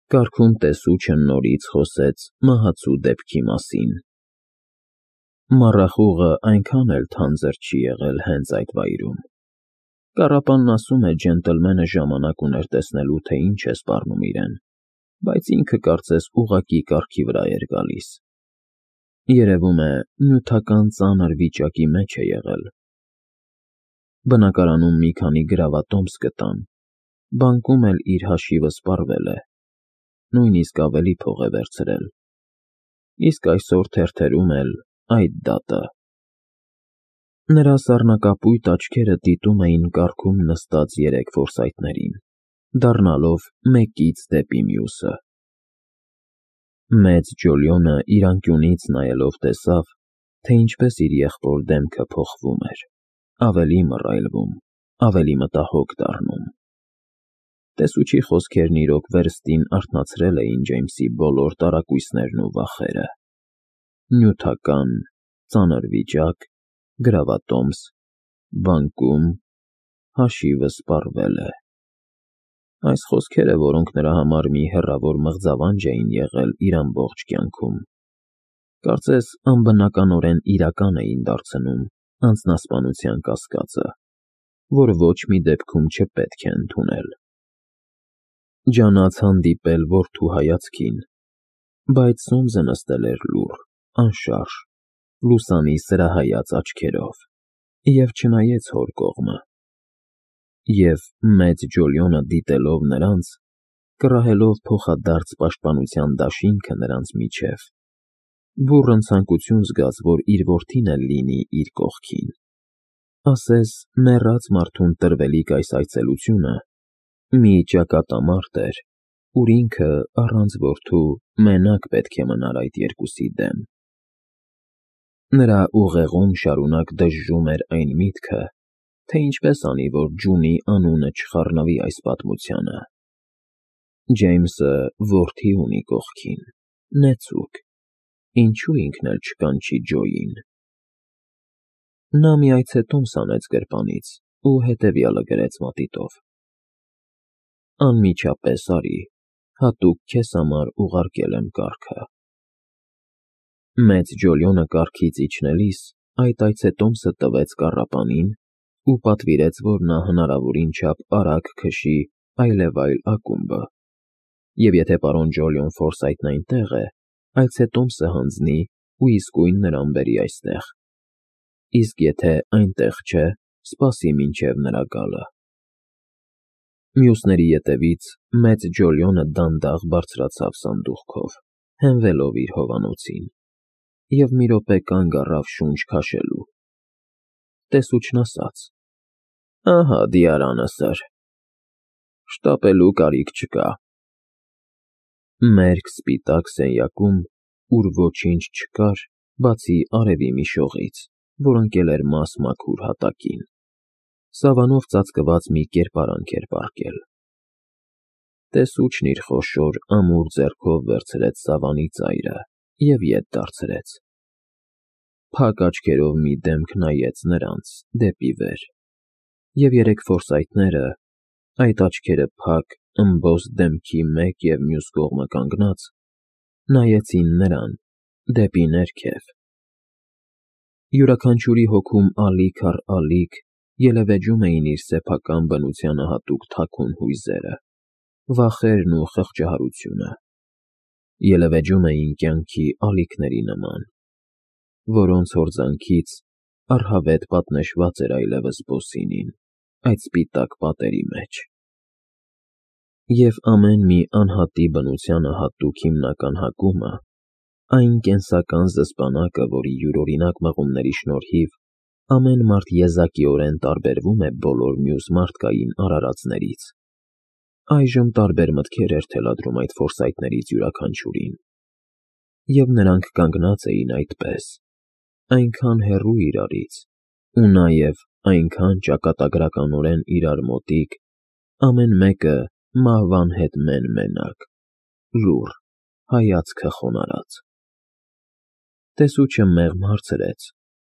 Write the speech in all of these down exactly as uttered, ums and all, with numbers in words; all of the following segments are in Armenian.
Կարգում տեսուչը նորից խոսեց մահացու դեպքի մասին։ Մառախուղը այնքան էլ թանձր չի եղել հենց այդ վայրում։ Կառապանն ասում է ջենտլմենը ժամանակ ուներ տեսնելու, թե ինչ է սպառնում իրեն, բայց ինքը կարծես ուղղակի կառքի վրա էր գալիս։ Երևում է, նյութական ծանր վիճակի մեջ է եղել։ Բնակարանում մի քանի գրավատոմս գտան, բանկում էլ իր հաշիվը սպառվել է, նույնիսկ ավելի փող է վերցրել, իսկ այսօր թերթերում էլ այդ դատը։ Նրա սառնակապույտ աչքերը դիտում էին կառքում նստած երեք ֆորսայթներին, դառնալով մեկից դեպի մյուսը։ Մեծ Ջոլիոնը իր անկյունից նայելով տեսավ, թե ինչպես իր եղբոր դեմքը փոխվում էր, ավելի մռայլվում, ավելի մտահոգ դառնում։ Տեսուչի խոսքերն իրոք վերստին արթնացրել էին Ջեյմսի բոլոր տարակույսներն ու վախերը։ Նյութական, ծանր վիճակ, գրավատոմս, բանկում, հաշիվը սպառվել է։ Այս խոսքերը, որոնք նրա համար մի հեռավոր մղձավանջ էին եղել իր ամբողջ կյանքում, կարծես անբնականորեն իրական էին դարձնում անձնասպանության կասկածը, որ ոչ մի դեպքում չպետք է ընդունել։ Ջանաց հանդիպել որդու հայացքին, բայց Սոմսը նստել էր լուռ, անշարժ, լուսանի սրահայաց աչքերով և չնայեց հոր կողմը։ Եվ մեծ Ջոլիոնը դիտելով նրանց, կռահելով փոխադարձ պաշտպանության դաշինքը նրանց միջև, բուռն ցանկություն զգաց, որ իր որդին էլ լինի իր կողքին, ասես մեռած մարդուն տրվելիք այս այցելությունը մի ճակատամարտ էր, ուր ինքը առանց որդու մենակ պետք է մնար այդ երկուսի դեմ։ Նրա ուղեղում շարունակ դժժում էր այն միտքը, թե ինչպես անի, որ Ջունի անունը չխառնվի այս պատմությանը։ Ջեյմսը որդի ունի կողքին, նեցուկ, ինչու ինքն էլ չկանչի Ջոյին։ Նա մի այցետոմս հանեց գրպանից ու հետևյալը գրեց մատիտով. Անմիջապես արի, հատուկ քեզ համար ուղարկել եմ կառքը։ Մեծ Ջոլիոնը կառքից իջնելիս այդ այցետոմսը տվեց կառապանին ու պատվիրեց, որ նա հնարավորին չափ արագ քշի այլևայլ ակումբը, և եթե պարոն Ջոլիոն Ֆորսայթն այնտեղ է, այցետոմսը հանձնի ու իսկույն նրան բերի այստեղ, իսկ եթե այնտեղ չէ, սպասի մինչև նրա գալը։ Մյուսների ետևից մեծ Ջոլիոնը դանդաղ բարձրացավ սանդուղքով, հենվելով իր հովանոցին, և մի րոպե կանգ առավ շունչ քաշելու։ Տեսուչն ասաց. Ահա դիարանը, սըր, շտապելու կարիք չկա։ Մերկ սպիտակ սենյակում, ուր ոչինչ չկար, բացի արևի մի շողից, որ ընկել էր մաս-մաքուր հատակին, սավանով ծածկված մի կերպարանք էր պառկել։ Տեսուչն իր խոշոր ամուր ձեռքով վերցրեց սավանի ծայրը և ետ դարձրեց։ Փակ աչքերով մի դեմք նայեց նրանց դեպի վեր, և երեք ֆորսայթները, այդ աչքերը փակ, ըմբոստ դեմքի մեկ և մյուս կողմը կանգնած, նայեցին նրան դեպի ներքև։ Յուրաքանչյուրի հոգում ալիք առ ալիք ելևէջում էին իր սեփական բնությանը հատուկ թաքուն հույզերը, վախերն ու խղճահարությունը, ելևէջում էին կյանքի ալիքների նման, որոնց հորձանքից առհավետ պատնեշված էր այլևս Բոսինին այդ սպիտակ պատերի մեջ։ Եվ ամեն մի անհատի բնությանը հատուկ հիմնական հակումը, այն կենսական զսպանակը, որի յուրօրինակ մղումների շնորհիվ ամեն մարդ եզակիորեն տարբերվում է բոլոր մյուս մարդկային արարածներից, այժմ տարբեր մտքեր էր թելադրում այդ ֆորսայթներից յուրաքանչյուրին, և նրանք կանգնած էին այդպես, այնքան հեռու իրարից ու նաև այնքան ճակատագրականորեն իրար մոտիկ, ամեն մեկը մահվան հետ մեն֊մենակ, լուռ, հայացքը խոնարհած։ Տեսուչը մեղմ հարցրեց.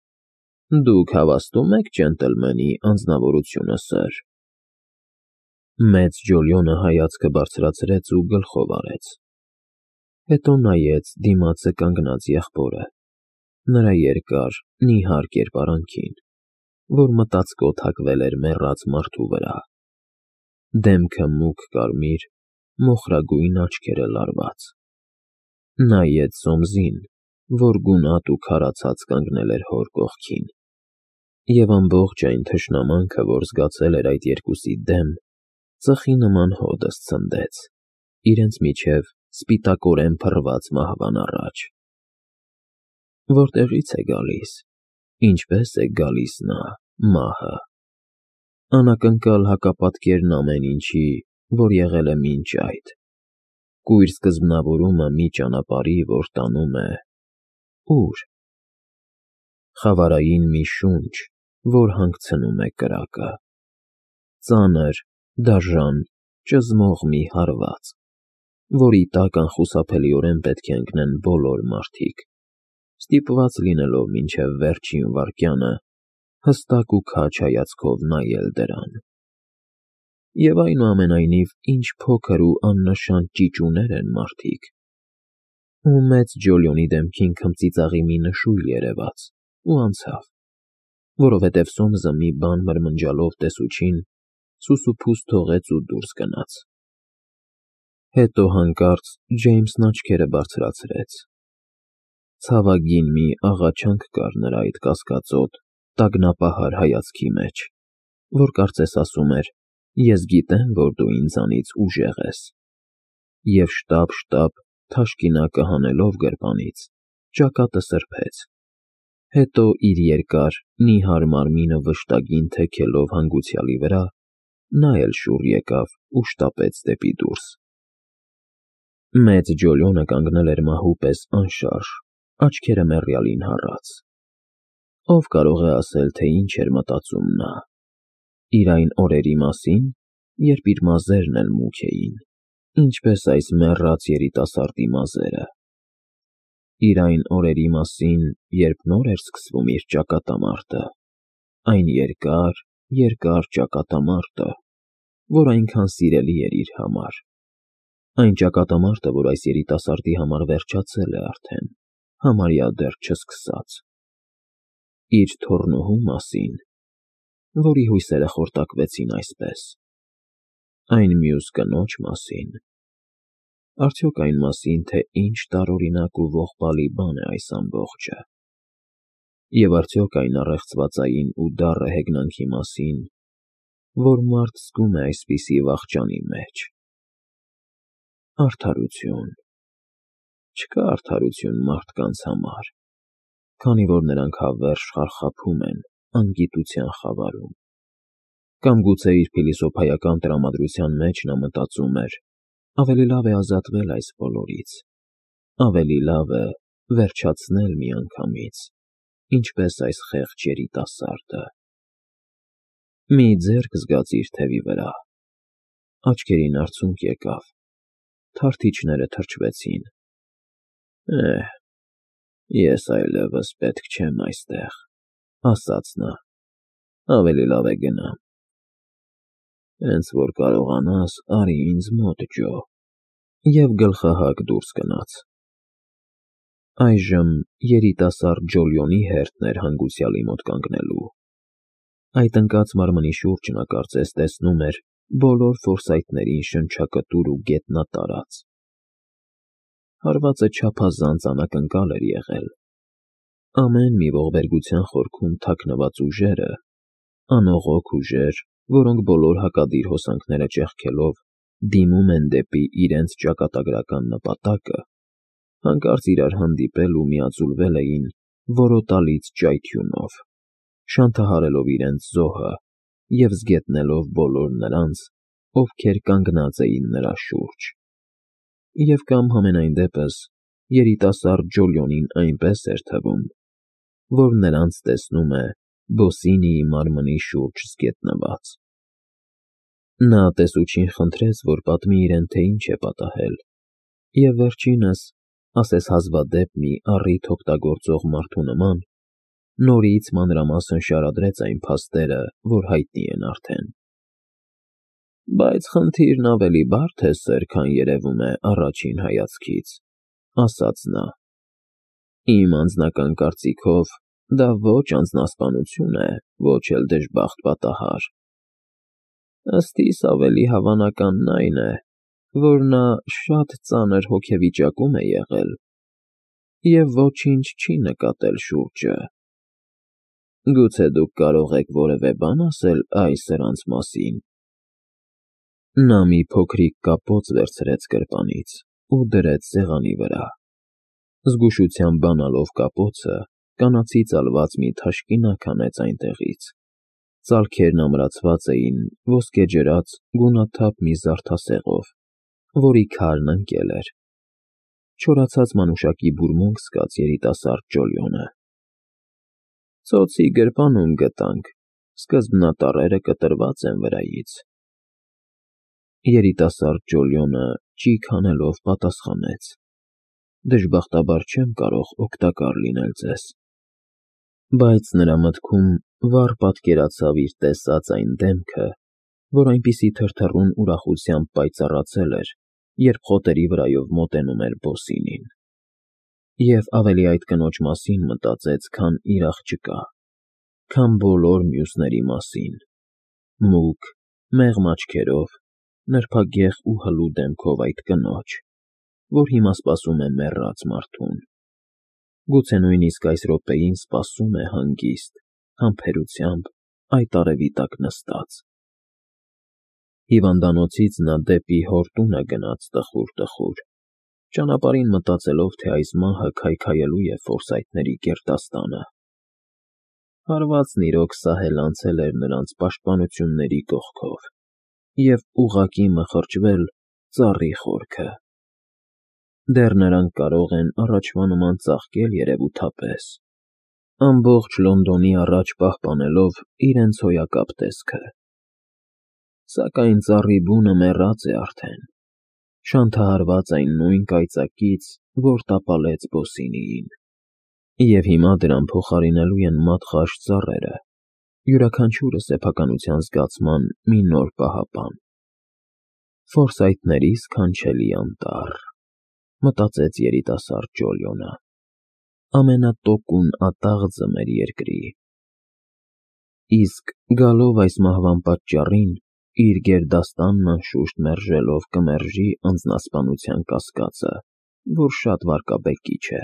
Դուք հավաստո՞ւմ եք ջենտլմենի անձնավորությունը, սըր։ Մեծ Ջոլիոնը հայացքը բարձրացրեց ու գլխով արեց։ Հետո նայեց դիմացը կանգնած եղբորը, նրա երկար, նիհար կերպարանքին, որ մտածկոտ հագվել էր մեռած մարդու վրա։ Դեմքը մուգ կարմիր, մոխրագույն աչքերը լարված։ Նայեց Սոմսին, որ գունատ ու քարացած կանգնել էր հոր կողքին, և ամբողջ այն թշնամանքը, որ զգացել էր այդ երկուսի դեմ, ծխի նման հօդս ցնդեց, իրենց միջև սպիտակորեն փռված մահվան առաջ։ Որտեղի՞ց է գալիս, ինչպե՞ս է գալիս նա, մահը։ Անակնկալ հակապատկերն ամեն ինչի, որ եղել է մինչ այդ, կույր սկզբնավորումը մի ճանապարհի, որ տանում է… Ո՞ւր։ Խավարային մի շունչ, որ հանգցնում է կրակը։ Ծանր, դաժան, ճզմող մի հարված, որի տակ անխուսափելիորեն պետք է ընկնեն բոլոր մարդիկ, ստիպված լինելով մինչև վերջին վայրկյանը հստակ ու քաջ հայացքով նայել դրան։ Եվ այնուամենայնիվ ինչ փոքր ու աննշան ճիճուներ են մարդիկ։ Ու մեծ Ջոլիոնի դեմքին քմծիծաղի մի նշույլ երևաց ու անցավ, որովհետև Սոմսը մի բան մրմնջալով տեսուչին սուսուփուս թողեց ու դուրս գնաց։ Հետո հանկարծ Ջեյմսն աչքերը բարձրացրեց։ Ցավագին մի աղաչանք կար նրա այդ կասկածոտ, տագնապահար հայացքի մեջ, որ կարծես ասում էր. «Ես գիտեմ, որ դու ինձանից ուժեղ ես»։ Եվ շտապ֊շտապ թաշկինակը հանելով գրպանից, ճակատը սրբեց։ Հետո իր երկար, նիհար մարմինը վշտագին թեքելով հանգուցյալի վրա, նա էլ շուռ եկավ ու շտապեց դեպի դուրս։ Մեծ Ջոլիոնը կանգնել էր մահու պես անշարժ, աչքերը մեռյալին հառած։ Ո՞վ կարող է ասել, թե ինչ էր մտածում նա։ Իր այն օրերի մասին, երբ իր մազերն էլ մուգ էին, ինչպես այս մեռած երիտասարդի մազերը։ Իր այն օրերի մասին, երբ նոր էր սկսվում իր ճակատամարտը, այն երկար, երկար ճակատամարտը, որ այնքան սիրելի էր իր համար։ Այն ճակատամարտը, որ այս երիտասարդի համար վերջացել է արդեն, համարյա դեռ չսկսած։ Իր թոռնուհու մասին, որի հույսերը խորտակվեցին այսպես։ Այն մյուս կնոջ մասին… Արդյոք այն մասին, թե ինչ տարօրինակ ու ողբալի բան է այս ամբողջը։ Եվ արդյոք այն առեղծվածային ու դառը հեգնանքի մասին, որ մարդ զգում է այսպիսի վախճանի մեջ։ Արդարություն… Չկա արդարություն մարդկանց համար, քանի որ նրանք հավերժ խարխափում են անգիտության խավարում։ Կամ գուցե իր փիլիսոփայական տրամադրության մեջ նա մտածում էր. ավելի լավ է ազատվել այս բոլորից, ավելի լավ է վերջացնել միանգամից, ինչպես այս խեղճ երիտասարդը։ Մի ձեռք զգաց իր թևի վրա, աչքերին արցունք եկավ, թարթիչները թրջվեցին։ Էհ, ես այլևս պետք չեմ այստեղ, ասաց նա, ավելի լավ է գնամ։ Հենց որ կարողանաս, արի ինձ մոտ, Ջո, և գլխահակ դուրս գնաց։ Այժմ երիտասարդ Ջոլիոնի հերթն էր հանգուցյալի մոտ կանգնելու։ Այդ ընկած մարմնի շուրջ նա կարծես տեսնում էր բոլոր ֆորսայթներին շնչակտուր ու գետնատարած։ Հարվածը չափազանց անակնկալ էր եղել։ Ամեն մի ողբերգության խորքում թաքնված ուժերը, անողոք ուժեր, որոնք բոլոր հակադիր հոսանքները ճեղքելով դիմում են դեպի իրենց ճակատագրական նպատակը, հանկարծ իրար հանդիպել ու միաձուլվել էին որոտալից ճայթյունով, շանթահարելով իրենց զոհը և զգետնելով բոլոր նրանց, ովքեր կանգնած էին նրա շուրջ։ Եվ կամ համենայն դեպս երիտասարդ Ջոլիոնին այնպես էր թվում, որ նրանց տեսնում է Բոսինիի մարմնի շուրջ զգետնված։ Նա տեսուչին խնդրեց, որ պատմի իրեն, թե ինչ է պատահել, և վերջինս, ասես հազվադեպ մի առիթ օգտագործող մարդու նման, նորից մանրամասն շարադրեց այն փաստերը, որ հայտնի են արդեն։ Բայց խնդիրն ավելի բարդ է, սեր, քան երևում է առաջին հայացքից, ասաց նա։ Իմ անձնական կարծիքով դա ոչ անձնասպանություն է, ոչ էլ դժբախտ պատահար։ Ըստ իս ավելի հավանականն այն է, որ նա շատ ծանր հոգեվիճակում է եղել և ոչինչ չի նկատել շուրջը։ Գուցե դուք կարող եք որևէ բան ասել այս սրանց մասին։ Նա մի փոքրիկ կապոց վերցրեց գրպանից ու դրեց սեղանի վրա։ Զգուշությամբ բանալով կապոցը, կանացի ծալված մի թաշկինակ հանեց այնտեղից։ Ծալքերն ամրացված էին ոսկեջրած գունաթափ մի զարդասեղով, որի քարն ընկել էր։ Չորացած մանուշակի բուրմունք զգաց երիտասարդ Ջոլիոնը։ Ծոցի գրպանում գտանք, սկզբնատառերը կտրված են վրայից։ Երիտասարդ Ջոլիոնը ճիգ հանելով պատասխանեց. Դժբախտաբար չեմ կարող օգտակար լինել ձեզ։ Բայց նրա մտքում վառ պատկերացավ իր տեսած այն դեմքը, որ այնպիսի թրթռուն ուրախությամբ պայծառացել էր, երբ խոտերի վրայով մոտենում էր Բոսինին։ Եվ ավելի այդ կնոջ մասին մտածեց, քան իր աղջկա, քան բոլոր մյուսների մասին։ Մուգ, մեղմ աչքերով, նրբագեղ ու հլու դեմքով այդ կնոջ, որ հիմա սպասում է մեռած մարդուն։ Գուցե նույնիսկ այս րոպեին սպասում է հանգիստ, համբերությամբ այդ արևի տակ նստած։ Հիվանդանոցից նա դեպի հոր տունը գնաց տխուր-տխուր, ճանապարհին մտածելով, թե այս մահը քայքայելու է ֆորսայթների գերդաստանը։ Հարվածն իրոք սահել անցել էր նրանց պաշտպանությունների կողքով և ուղղակի մխրճվել ծառի խորքը։ Դեռ նրանք կարող են առաջվա նման ծաղկել երևութապես, ամբողջ Լոնդոնի առաջ պահպանելով իրենց հոյակապ տեսքը։ Սակայն ծառի բունը մեռած է արդեն, շանթահարված այն նույն կայծակից, որ տապալեց Բոսինիին։ Եվ հիմա դրան փոխարինելու են մատխաշ ծառերը, յուրաքանչյուրը սեփականության զգացման մի նոր պահապան։ Ֆորսայթների սքանչելի անտառ, մտածեց երիտասարդ Ջոլիոնը, ամենատոկուն ատաղձը մեր երկրի։ Իսկ գալով այս մահվան պատճառին, իր գերդաստանն անշուշտ մերժելով կմերժի անձնասպանության կասկածը, որ շատ վարկաբեկիչ է։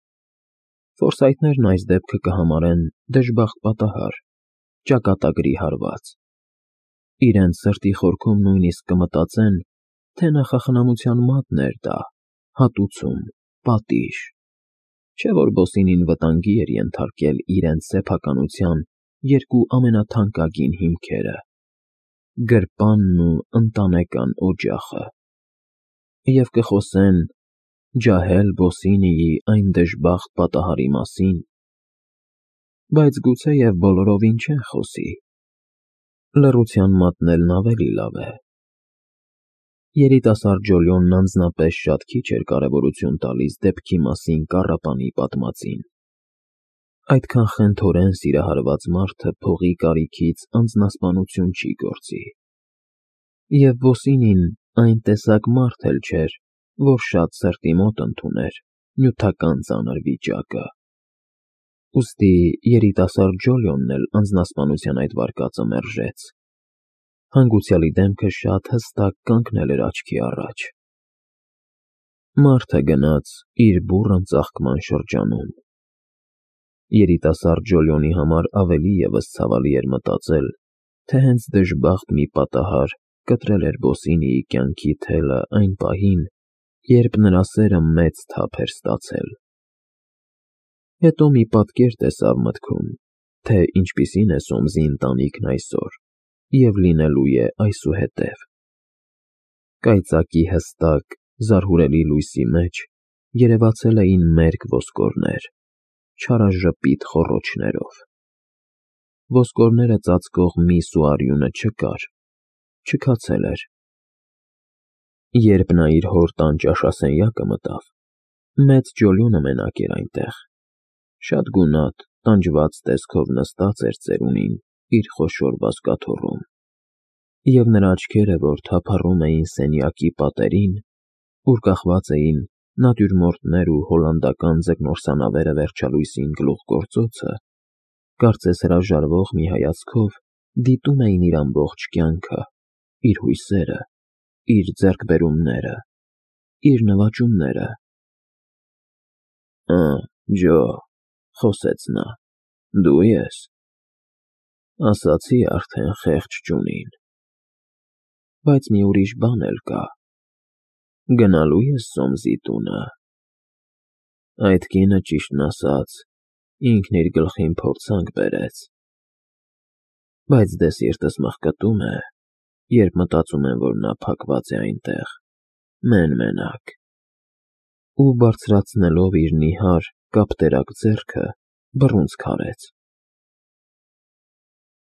Ֆորսայթներն այս դեպքը կհամարեն դժբախտ պատահար, ճակատագրի հարված։ Իրենց սրտի խորքում նույնիսկ կմտածեն, թե նախախնամության մատն էր դա, հատուցում, պատիժ, չէ՞ որ Բոսինին վտանգի էր ենթարկել իրենց սեփականության երկու ամենաթանկագին հիմքերը՝ գրպանն ու ընտանեկան օջախը։ Եվ կխոսեն ջահել Բոսինիի այն դժբախտ պատահարի մասին։ Բայց գուցեև բոլորովին չեն խոսի։ Լռության մատնելն ավելի լավ է։ Երիտասարդ Ջոլիոնն անձնապես շատ քիչ էր կարևորություն տալիս դեպքի մասին կառապանի պատմածին։ Այդքան խենթորեն սիրահարված մարդը փողի կարիքից անձնասպանություն չի գործի։ Եվ Բոսինին այն տեսակ մարդ էլ չէր, որ շատ սրտի մոտ ընդուներ նյութական ծանր վիճակը։ Ուստի երիտասարդ Ջոլիոնն էլ անձնասպանության այդ վարկածը մերժեց։ Հանգուցյալի դեմքը շատ հստակ կանգնել էր աչքի առաջ։ Մարդը գնաց իր բուռն ծաղկման շրջանում։ Երիտասարդ Ջոլիոնի համար ավելի ևս ցավալի էր մտածել, թե հենց դժբախտ մի պատահար կտրել էր Բոսինիի կյանքի թելը այն պահին, երբ նրա սերը մեծ թափ էր ստացել։ Հետո մի պատկեր տեսավ մտքում, թե ինչպիսին է Սոմսի ընտանիքն այսօր և լինելու է այսուհետև։ Կայծակի հստակ, զարհուրելի լույսի մեջ երևացել էին մերկ ոսկորներ, չարաժպիտ խոռոչներով։ Ոսկորները ծածկող միս ու արյունը չկար, չքացել էր։ Երբ նա իր հոր տան ճաշասենյակը մտավ, մեծ Ջոլիոնը մենակ էր այնտեղ, շատ գունատ, տանջված տեսքով նստած էր ծերունին իր խոշոր բազկաթոռում։ և նրա աչքերը, որ թափառում էին սենյակի պատերին, ուր կախված էին նատյուրմորտներ ու հոլանդական ձկնորսանավերը վերջալույսին գլուխգործոցը, կարծես հրաժարվող մի հայացքով դիտում էին իր ամբողջ կյանքը, իր հույսերը, իր ձեռքբերումները, իր նվաճումները։ «Ա, Ջո», խոսեց նա, «դու ես։ Ասացի արդեն խեղճ ճունին։ Բայց մի ուրիշ բան էլ կա. գնալու ես Սոմսի տունը։ Այդ կինը, ճիշտն ասած, ինքն իր գլխին փորձանք բերեց, բայց դե սիրտս մղկտում է, երբ մտածում եմ, որ նա փակված է այնտեղ, մեն֊մենակ»։ Ու բարձրացնելով իր նիհար, կապտերակ ձեռքը, բռունցք արեց։